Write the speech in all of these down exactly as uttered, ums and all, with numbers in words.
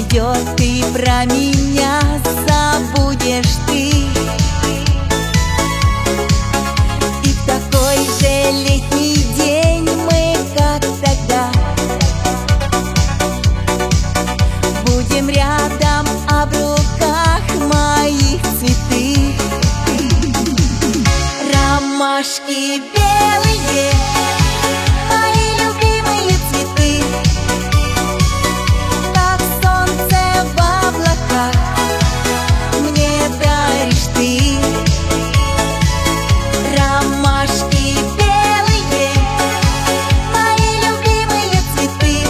пройдет, и про меня забудешь ты. И в такой же летний день мы, как тогда, будем рядом, а в руках моих цветы. Ромашки белые, мои любимые цветы, как солнце в облаках мне даришь ты. Ромашки белые, мои любимые цветы,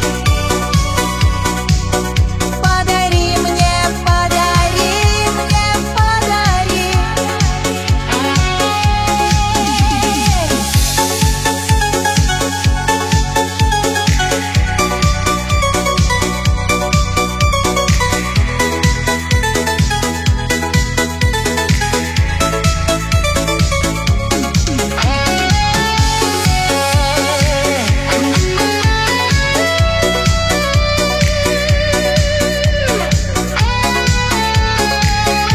подари мне, подари мне, подари.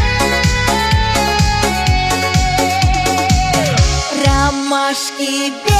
Ромашки